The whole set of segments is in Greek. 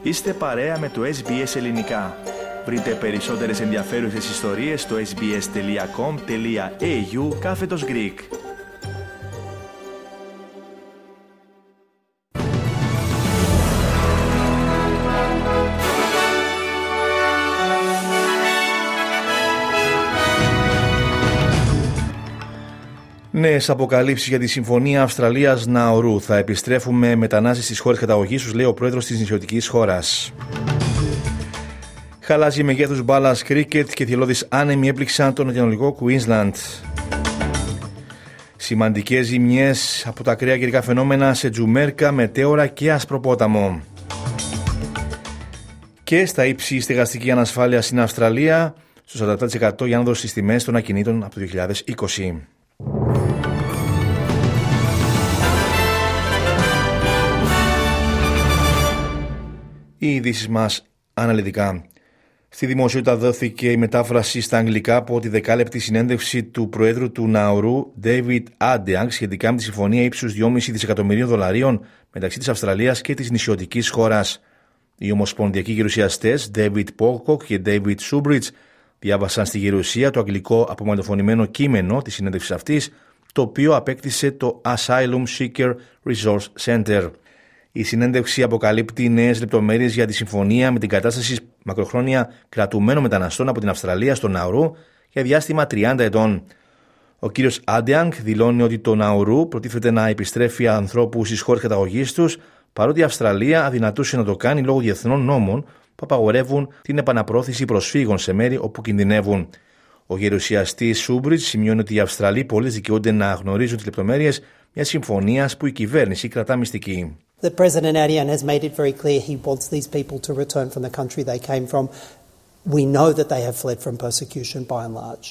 Είστε παρέα με το SBS Ελληνικά. Βρείτε περισσότερες ενδιαφέρουσες ιστορίες στο sbs.com.au/Greek. Νέες αποκαλύψεις για τη Συμφωνία Αυστραλίας-Ναουρού. Θα επιστρέφουμε μετανάστες στις χώρες καταγωγής τους, λέει ο πρόεδρος της νησιωτικής χώρας. Χαλάζει μεγέθους μπάλας κρίκετ και θυελλώδεις άνεμοι έπληξαν το νοτιοανατολικό Queensland. Σημαντικές ζημιές από τα ακραία καιρικά φαινόμενα σε Τζουμέρκα, Μετέωρα και Ασπροπόταμο. Και στα ύψη στεγαστική ανασφάλεια στην Αυστραλία, στο 47% για άνοδο στις τιμές των ακινήτων από το 2020. Οι ειδήσεις μας αναλυτικά. Στη δημοσιότητα δόθηκε η μετάφραση στα αγγλικά από τη δεκάλεπτη συνέντευξη του Προέδρου του Ναουρού, David Ardern, σχετικά με τη συμφωνία ύψους $2,5 δισεκατομμυρίων μεταξύ της Αυστραλίας και της νησιωτικής χώρας. Οι ομοσπονδιακοί γερουσιαστές David Pocock και David Shoebridge διάβασαν στη γερουσία το αγγλικό απομαγνητοφωνημένο κείμενο της συνέντευξης αυτής, το οποίο απέκτησε το Asylum Seeker Resource Center. Η συνέντευξη αποκαλύπτει νέες λεπτομέρειες για τη συμφωνία με την κατάσταση μακροχρόνια κρατουμένων μεταναστών από την Αυστραλία στο Ναουρού για διάστημα 30 ετών. Ο κύριος Άντεανγκ δηλώνει ότι το Ναουρού προτίθεται να επιστρέφει ανθρώπους στις χώρες καταγωγής τους, παρότι η Αυστραλία αδυνατούσε να το κάνει λόγω διεθνών νόμων που απαγορεύουν την επαναπρόθεση προσφύγων σε μέρη όπου κινδυνεύουν. Ο γερουσιαστής Σούμπριτς σημειώνει ότι οι Αυστραλοί πολίτες δικαιούνται να γνωρίζουν τις λεπτομέρειες μιας συμφωνίας που η κυβέρνηση κρατά μυστική. The President Ardern has made it very clear he wants these people to return from the country they came from. We know that they have fled from persecution by and large.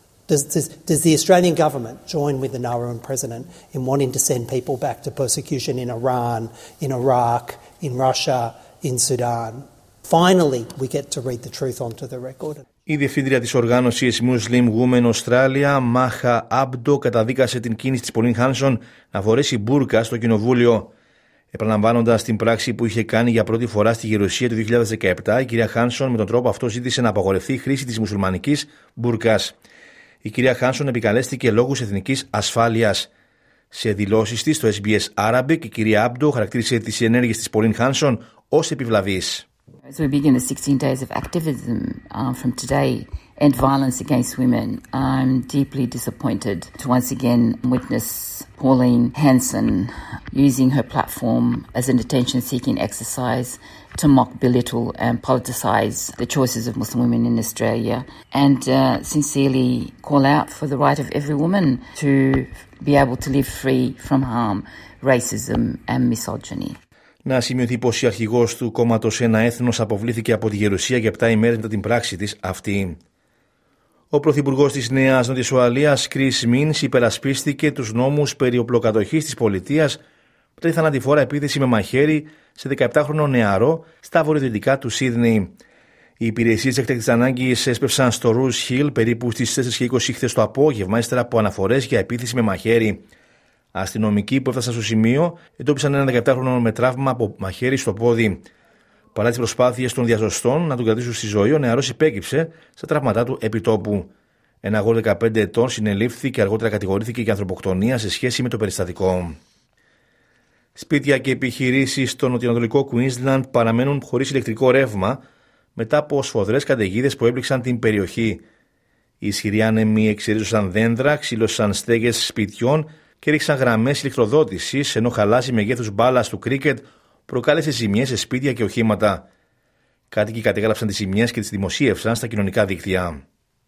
Does the Australian government join with the Nauruan President in wanting to send people back to persecution in Iran, in Iraq, in Russia, in Sudan? Finally, we get to read the truth onto the record. Η διευθύντρια της οργάνωσης Muslim Women Australia, Μάχα Άμπντο, καταδίκασε την κίνηση της Pauline Hanson να φορέσει μπούρκα στο κοινοβούλιο. Επαναλαμβάνοντας την πράξη που είχε κάνει για πρώτη φορά στη γερουσία του 2017, η κυρία Χάνσον με τον τρόπο αυτό ζήτησε να απαγορευτεί η χρήση της μουσουλμανικής μπουρκάς. Η κυρία Χάνσον επικαλέστηκε λόγους εθνικής ασφάλειας. Σε δηλώσεις της στο SBS Arabic, η κυρία Άμπντο χαρακτήρισε τις ενέργειες της Pauline Hanson ως επιβλαβείς. As we begin the 16 days of activism from today and violence against women, I'm deeply disappointed to once again witness Pauline Hanson using her platform as an attention-seeking exercise to mock, belittle and politicise the choices of Muslim women in Australia, and sincerely call out for the right of every woman to be able to live free from harm, racism and misogyny. Να σημειωθεί πως η αρχηγός του κόμματος Ένα Έθνος αποβλήθηκε από τη γερουσία για 7 ημέρες μετά την πράξη της αυτή. Ο πρωθυπουργός της Νέας Νότιας Ουαλίας, Chris Minns, υπερασπίστηκε τους νόμους περί οπλοκατοχής της πολιτείας μετά τη θανατηφόρα επίθεση με μαχαίρι σε 17χρονο νεαρό στα βορειοδυτικά του Σίδνεϊ. Οι υπηρεσίες έκτακτης ανάγκης έσπευσαν στο Roose Hill περίπου στις 4:20 χθες το απόγευμα, ύστερα από αναφορές για επίθεση με μαχαίρι. Αστυνομικοί που έφτασαν στο σημείο εντόπισαν έναν 17χρονο με τραύμα από μαχαίρι στο πόδι. Παρά τις προσπάθειες των διασωστών να τον κρατήσουν στη ζωή, ο νεαρός υπέκυψε στα τραύματά του επί τόπου. Ένα αγόρι 15 ετών συνελήφθη και αργότερα κατηγορήθηκε για ανθρωποκτονία σε σχέση με το περιστατικό. Σπίτια και επιχειρήσεις στο νοτιοανατολικό Queensland παραμένουν χωρίς ηλεκτρικό ρεύμα μετά από σφοδρές καταιγίδες που έπληξαν την περιοχή. Οι ισχυροί άνεμοι εξερίζωσαν δέντρα, ξύλωσαν στέγες σπιτιών και ρίξαν γραμμές ηλεκτροδότησης, ενώ χαλάσει μεγέθους μπάλας του κρίκετ προκάλεσε ζημιές σε σπίτια και οχήματα. Κάτοικοι κατέγραψαν τις ζημιές και τις δημοσίευσαν στα κοινωνικά δίκτυα.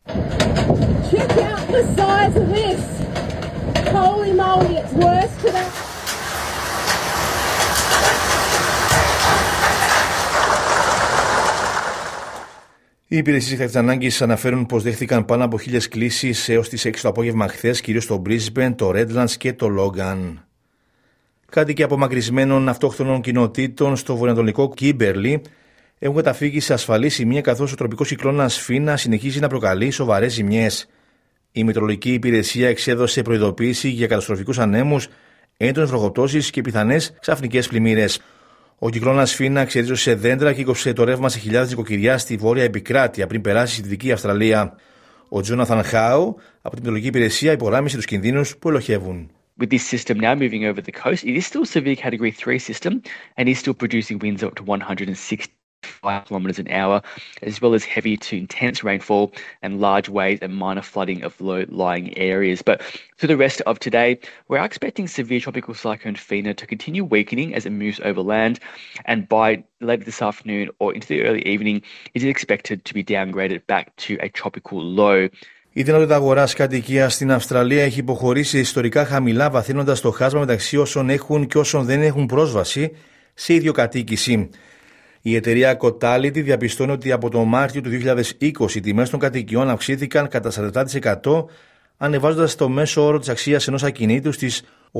Οι υπηρεσίες έκτακτης ανάγκης αναφέρουν πως δέχτηκαν πάνω από 1.000 κλήσεις έως τις 6 το απόγευμα χθες, κυρίως στο Brisbane, το Redlands και το Logan. Κάτοικοι απομακρυσμένων αυτόχθονων κοινοτήτων στο βορειοανατολικό Κίμπερλι έχουν καταφύγει σε ασφαλή σημεία, καθώς ο τροπικός κυκλώνας Φίνα συνεχίζει να προκαλεί σοβαρές ζημιές. Η Μετεωρολογική Υπηρεσία εξέδωσε προειδοποίηση για καταστροφικούς ανέμους, έντονες βροχοπτώσεις και πιθανές ξαφνικές πλημμύρες. Ο κυκλώνας Φίνα ξερίζωσε δέντρα και έκοψε το ρεύμα σε χιλιάδες νοικοκυριά στη βόρεια επικράτεια πριν περάσει στη Δυτική Αυστραλία. Ο Τζόναθαν Χάου από την Μετεωρολογική Υπηρεσία υπογράμμισε τους κινδύνους που ελοχεύουν. With this system now moving over the coast, it is still a severe Category 3 system and is still producing winds up to 165 kilometres an hour, as well as heavy to intense rainfall and large waves and minor flooding of low-lying areas. But through the rest of today, we're expecting severe tropical cyclone Fina to continue weakening as it moves over land, and by later this afternoon or into the early evening, it is expected to be downgraded back to a tropical low. Η δυνατότητα αγοράς κατοικίας στην Αυστραλία έχει υποχωρήσει ιστορικά χαμηλά, βαθύνοντας το χάσμα μεταξύ όσων έχουν και όσων δεν έχουν πρόσβαση σε ιδιοκατοίκηση. Η εταιρεία Cotality διαπιστώνει ότι από τον Μάρτιο του 2020 οι τιμές των κατοικιών αυξήθηκαν κατά 47%, ανεβάζοντας το μέσο όρο της αξίας ενός ακινήτου στις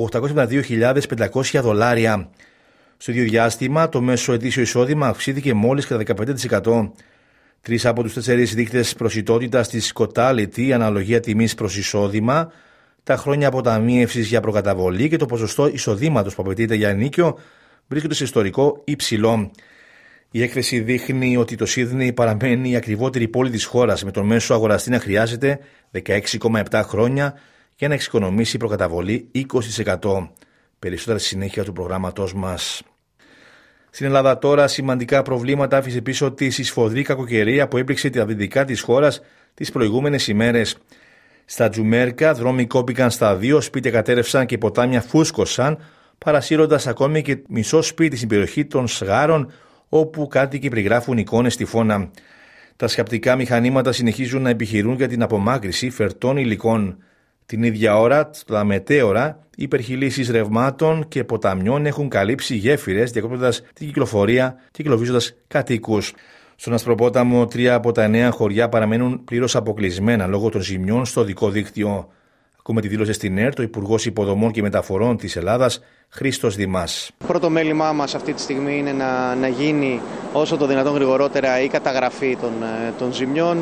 $872.500. Στο ίδιο διάστημα, το μέσο ετήσιο εισόδημα αυξήθηκε μόλις κατά 15%. 3 από τους 4 δείκτες προσιτότητας της Cotality, αναλογία τιμής προς εισόδημα, τα χρόνια αποταμίευσης για προκαταβολή και το ποσοστό εισοδήματος που απαιτείται για ενοίκιο, βρίσκονται σε ιστορικό υψηλό. Η έκθεση δείχνει ότι το Σίδνεϊ παραμένει η ακριβότερη πόλη της χώρας, με τον μέσο αγοραστή να χρειάζεται 16,7 χρόνια για να εξοικονομήσει προκαταβολή 20%. Περισσότερα στη συνέχεια του προγράμματός μας. Στην Ελλάδα τώρα σημαντικά προβλήματα άφησε πίσω τη συσφοδρή κακοκαιρία που έπληξε τα δυτικά της χώρας τις προηγούμενες ημέρες. Στα Τζουμέρκα δρόμοι κόπηκαν στα 2, σπίτια κατέρευσαν και ποτάμια φούσκωσαν, παρασύροντας ακόμη και μισό σπίτι στην περιοχή των Σγάρων, όπου κάτοικοι περιγράφουν εικόνες τυφώνα. Τα σκαπτικά μηχανήματα συνεχίζουν να επιχειρούν για την απομάκρυση φερτών υλικών. Την ίδια ώρα, τα μετέωρα, υπερχειλήσεις ρευμάτων και ποταμιών έχουν καλύψει γέφυρες, διακόπτοντας την κυκλοφορία και κυκλοβίζοντας κατοίκους. Στον Ασπροπόταμο, 3 από τα 9 χωριά παραμένουν πλήρως αποκλεισμένα λόγω των ζημιών στο οδικό δίκτυο. Ακούμε τη δήλωση στην ΕΡΤ ο Υπουργός Υποδομών και Μεταφορών της Ελλάδας, Χρήστος Δημάς. Πρώτο μέλημά μας αυτή τη στιγμή είναι να γίνει όσο το δυνατόν γρηγορότερα η καταγραφή των ζημιών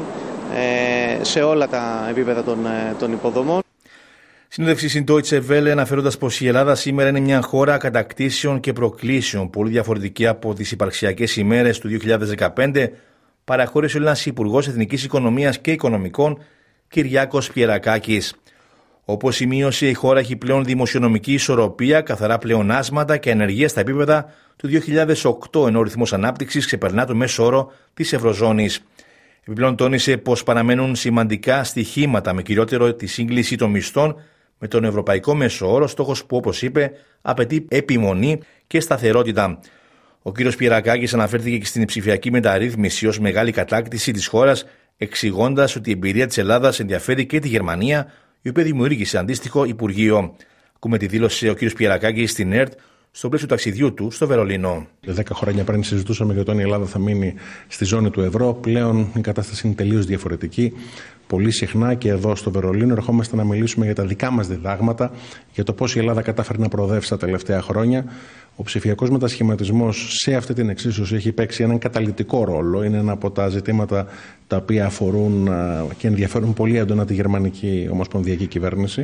σε όλα τα επίπεδα των υποδομών. Συνέντευξη στην Deutsche Welle, αναφέροντας πως η Ελλάδα σήμερα είναι μια χώρα κατακτήσεων και προκλήσεων, πολύ διαφορετική από τις υπαρξιακές ημέρες του 2015, παραχώρησε ο Έλληνας Υπουργός Εθνικής Οικονομίας και Οικονομικών, Κυριάκος Πιερακάκης. Όπως σημείωσε, η χώρα έχει πλέον δημοσιονομική ισορροπία, καθαρά πλεονάσματα και ανεργία στα επίπεδα του 2008, ενώ ο ρυθμός ανάπτυξης ξεπερνά το μέσο όρο της Ευρωζώνης. Επιπλέον τόνισε πως παραμένουν σημαντικά στοιχήματα, με κυριότερο τη σύγκληση των μισθών με τον ευρωπαϊκό μέσο όρο, στόχος που, όπως είπε, απαιτεί επιμονή και σταθερότητα. Ο κ. Πιερακάκης αναφέρθηκε και στην ψηφιακή μεταρρύθμιση ως μεγάλη κατάκτηση της χώρας, εξηγώντας ότι η εμπειρία της Ελλάδας ενδιαφέρει και τη Γερμανία, η οποία δημιούργησε αντίστοιχο Υπουργείο. Ακούμε τη δήλωση ο κ. Πιερακάκης στην ΕΡΤ στο πλαίσιο του ταξιδιού του στο Βερολίνο. 10 χρόνια πριν συζητούσαμε για το αν η Ελλάδα θα μείνει στη ζώνη του ευρώ. Πλέον η κατάσταση είναι τελείως διαφορετική. Πολύ συχνά και εδώ στο Βερολίνο ερχόμαστε να μιλήσουμε για τα δικά μας διδάγματα, για το πώς η Ελλάδα κατάφερε να προοδεύσει τα τελευταία χρόνια. Ο ψηφιακός μετασχηματισμός σε αυτή την εξίσωση έχει παίξει έναν καταλυτικό ρόλο. Είναι ένα από τα ζητήματα τα οποία αφορούν και ενδιαφέρουν πολύ έντονα τη γερμανική ομοσπονδιακή κυβέρνηση.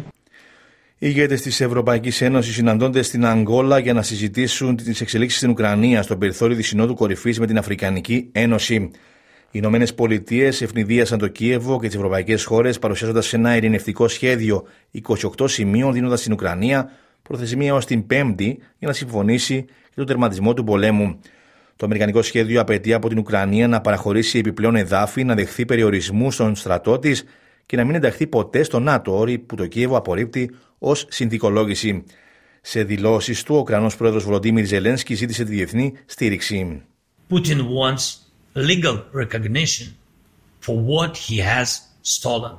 Οι ηγέτες της Ευρωπαϊκής Ένωσης συναντώνται στην Αγγόλα για να συζητήσουν τις εξελίξεις στην Ουκρανία στο περιθώριο της Συνόδου Κορυφής με την Αφρικανική Ένωση. Οι Ηνωμένες Πολιτείες ευνηδίασαν το Κίεβο και τις ευρωπαϊκές χώρες, παρουσιάζοντας ένα ειρηνευτικό σχέδιο 28 σημείων, δίνοντας στην Ουκρανία προθεσμία ως την Πέμπτη για να συμφωνήσει για τον τερματισμό του πολέμου. Το αμερικανικό σχέδιο απαιτεί από την Ουκρανία να παραχωρήσει επιπλέον εδάφη, να δεχθεί περιορισμού στον στρατό της και να μην ενταχθεί ποτέ στο ΝΑΤΟ, όροι που το Κίεβο απορρίπτει ως συνθηκολόγηση. Σε δηλώσεις του, ο Ουκρανός πρόεδρος Βολοντίμιρ Ζελένσκι ζήτησε τη διεθνή στήριξη. Putin wants legal recognition for what he has stolen,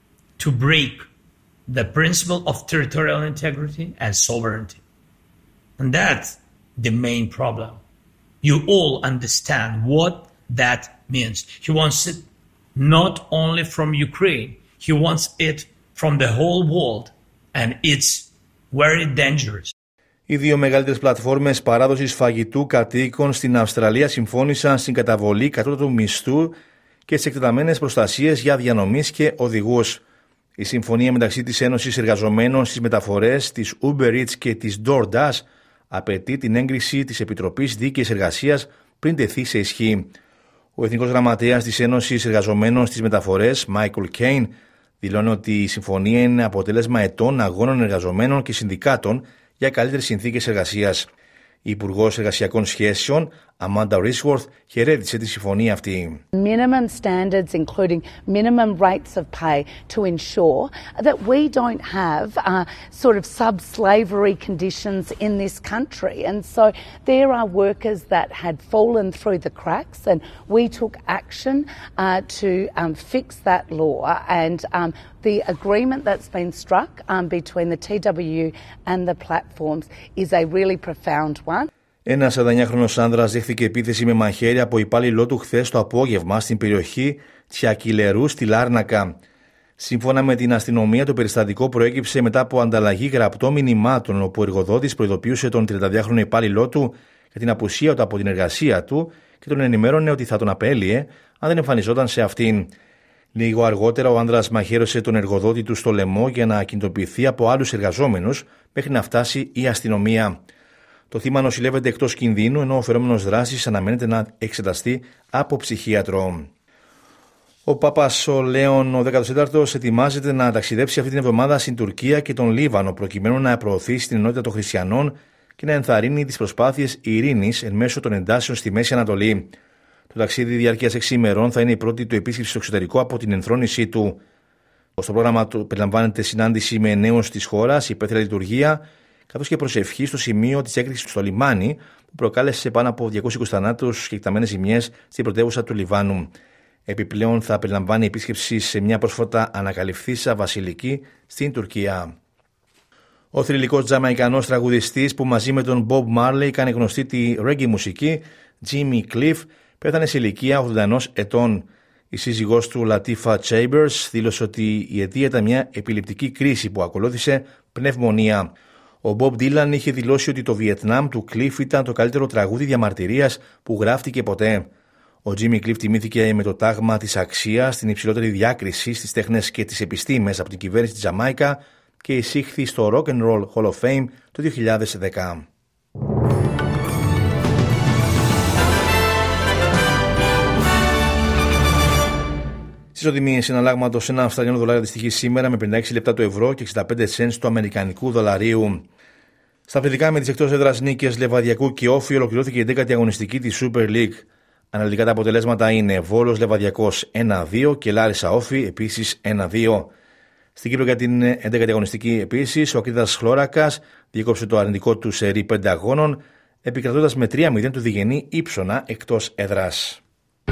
to break the principle of territorial integrity and sovereignty. And that's the main problem. You all understand what that means. He wants it not only from Ukraine, he wants it from the whole world, and it's very dangerous. Οι δύο μεγαλύτερες πλατφόρμες παράδοσης φαγητού κατοίκων στην Αυστραλία συμφώνησαν στην καταβολή κατώτατου μισθού και στις εκτεταμένες προστασίες για διανομής και οδηγούς. Η συμφωνία μεταξύ της Ένωσης Εργαζομένων στις μεταφορές, της Uber Eats και της DoorDash απαιτεί την έγκριση της Επιτροπής Δίκαιης Εργασίας πριν τεθεί σε ισχύ. Ο Εθνικός Γραμματέας της Ένωσης Εργαζομένων στις Μεταφορές, Michael Cain, δηλώνει ότι η συμφωνία είναι αποτέλεσμα ετών αγώνων εργαζομένων και συνδικάτων για καλύτερες συνθήκες εργασίας. Η Υπουργός Εργασιακών Σχέσεων, Amanda Risworth, χαιρέτησε τη συμφωνία αυτή. Minimum standards, including minimum rates of pay, to ensure that we don't have sort of sub-slavery conditions in this country. And so there are workers that had fallen through the cracks, and we took action to fix that law. And the agreement that's been struck between the TWU and the platforms is a really profound one. Ένας 49χρονος άνδρας δέχθηκε επίθεση με μαχαίρι από υπάλληλό του χθες το απόγευμα στην περιοχή Τσιακιλερού στη Λάρνακα. Σύμφωνα με την αστυνομία, το περιστατικό προέκυψε μετά από ανταλλαγή γραπτών μηνυμάτων, όπου ο εργοδότης προειδοποιούσε τον 32χρονο υπάλληλό του για την απουσία του από την εργασία του και τον ενημέρωνε ότι θα τον απέλυε αν δεν εμφανιζόταν σε αυτήν. Λίγο αργότερα, ο άνδρας μαχαίρωσε τον εργοδότη του στο λαιμό για να κινητοποιηθεί από άλλους εργαζόμενους μέχρι να φτάσει η αστυνομία. Το θύμα νοσηλεύεται εκτός κινδύνου, ενώ ο φερόμενος δράσης αναμένεται να εξεταστεί από ψυχίατρο. Ο Πάπας ο Λέων ο 14ος ετοιμάζεται να ταξιδέψει αυτή την εβδομάδα στην Τουρκία και τον Λίβανο, προκειμένου να προωθήσει την ενότητα των χριστιανών και να ενθαρρύνει τις προσπάθειες ειρήνης εν μέσω των εντάσεων στη Μέση Ανατολή. Το ταξίδι διαρκείας 6 ημερών θα είναι η πρώτη του επίσκεψη στο εξωτερικό από την ενθρόνησή του. Στο πρόγραμμα του περιλαμβάνεται συνάντηση με νέους της χώρας, υπαίθρια λειτουργία, καθώς και προσευχή στο σημείο της έκρηξης στο λιμάνι, που προκάλεσε πάνω από 220 θανάτους και εκταμένες ζημιές στην πρωτεύουσα του Λιβάνου. Επιπλέον θα περιλαμβάνει επίσκεψη σε μια πρόσφατα ανακαλυφθήσα βασιλική στην Τουρκία. Ο θρυλικός τζαμαϊκανός τραγουδιστής που μαζί με τον Bob Marley κάνει γνωστή τη reggae μουσική, Jimmy Cliff, πέθανε σε ηλικία 81 ετών. Η σύζυγός του, Latifah Chambers, δήλωσε ότι η αιτία ήταν μια επιληπτική κρίση που ακολούθησε πνευμονία. Ο Bob Dylan είχε δηλώσει ότι το Βιετνάμ του Cliff ήταν το καλύτερο τραγούδι διαμαρτυρίας που γράφτηκε ποτέ. Ο Jimmy Cliff τιμήθηκε με το τάγμα της αξίας στην υψηλότερη διάκριση στις τέχνες και τις επιστήμες από την κυβέρνηση της Τζαμάικα και εισήχθη στο Rock and Roll Hall of Fame το 2010. Ισοτιμία συναλλάγματος ένα Αυστραλιανό δολάριο αντιστοιχεί σήμερα με 56 λεπτά το ευρώ και 65 cents του αμερικανικού δολαρίου. Στα αθλητικά, με τις εκτός έδρας νίκες Λεβαδιακού και Όφη, ολοκληρώθηκε η 10η αγωνιστική της Super League. Αναλυτικά τα αποτελέσματα είναι Βόλος Λεβαδιακός 1-2 και Λάρισα Όφη επίσης 1-2. Στην Κύπρο για την 11η αγωνιστική επίσης, ο Ακρίτας Χλώρακας διέκοψε το αρνητικό του σερί 5 αγώνων, επικρατώντας με 3-0 του Διγενή Ήψονα εκτός έδρας.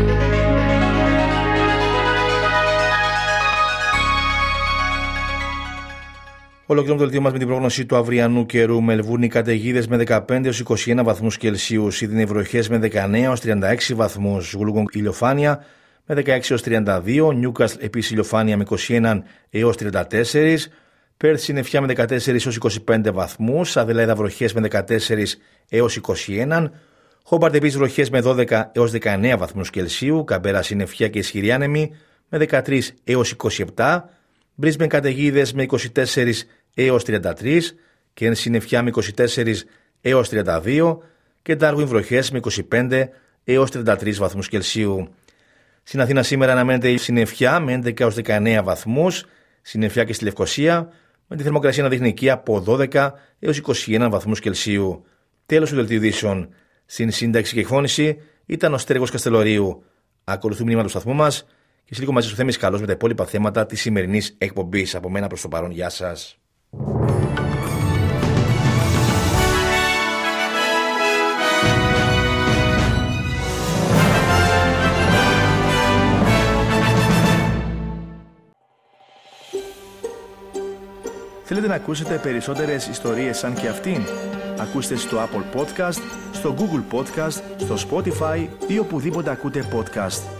Ολοκληρώνουμε το δελτίο μας με την πρόγνωση του αυριανού καιρού. Μελβούρνη καταιγίδες με 15-21 βαθμούς Κελσίου. Σίδνεϊ βροχές με 19-36 βαθμούς. Γουλούγκον ηλιοφάνεια με 16-32. Νιούκαστλ επίσης ηλιοφάνεια με 21-34. Πέρθ συννεφιά με 14-25 βαθμούς. Αδελαίδα βροχές με 14-21. Χόμπαρτ επίσης βροχές με 12-19 βαθμούς Κελσίου. Καμπέρα συννεφιά και ισχυρή άνεμη με 13-27. Μπρίσμπεν καταιγίδες με 24-33, και συννεφιά με 24-32 και Ντάρουιν βροχές με 25-33 βαθμούς Κελσίου. Στην Αθήνα σήμερα αναμένεται η συννεφιά με 11-19 βαθμούς, συννεφιά και στη Λευκοσία, με τη θερμοκρασία να δείχνει εκεί από 12-21 βαθμούς Κελσίου. Τέλος του δελτίου ειδήσεων. Στην σύνταξη και εκφώνηση ήταν ο Στέργος Καστελορίου. Ακολουθούν μηνύμα του σταθμού μας. Και σε λίγο μαζί στο Θέμης Καλός με τα υπόλοιπα θέματα της σημερινής εκπομπής. Από μένα προς το παρόν, γεια σας. Θέλετε να ακούσετε περισσότερες ιστορίες σαν και αυτήν? Ακούστε στο Apple Podcast, στο Google Podcast, στο Spotify ή οπουδήποτε ακούτε podcast.